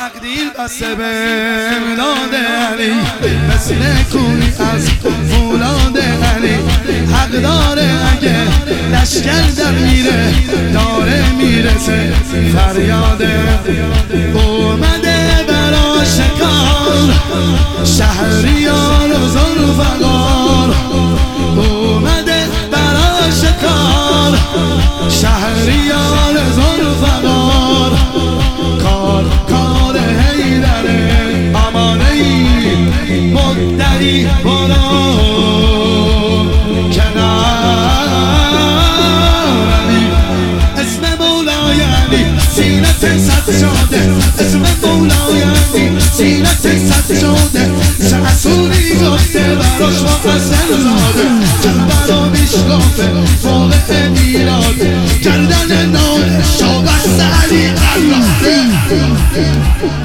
تقدیر بسته به ولاد علی، مثل کوری از فولاد علی. حق داره اگه لشکر در میره، داره میرسه فریاده. اومده برا شکار شهریار و ذوالفقار، اومده برا شکار شهریار ذوالفقار. کار حیدره امانه‌ای مدعی برو کناری. اسم مولای علی سینت صد شده، اسم مولای علی سینت صد شده. چه اصولی گفته براش مقصر زاده، کربلا میشکافه موقع میراده. گردن نام شاه بست علی قلاده.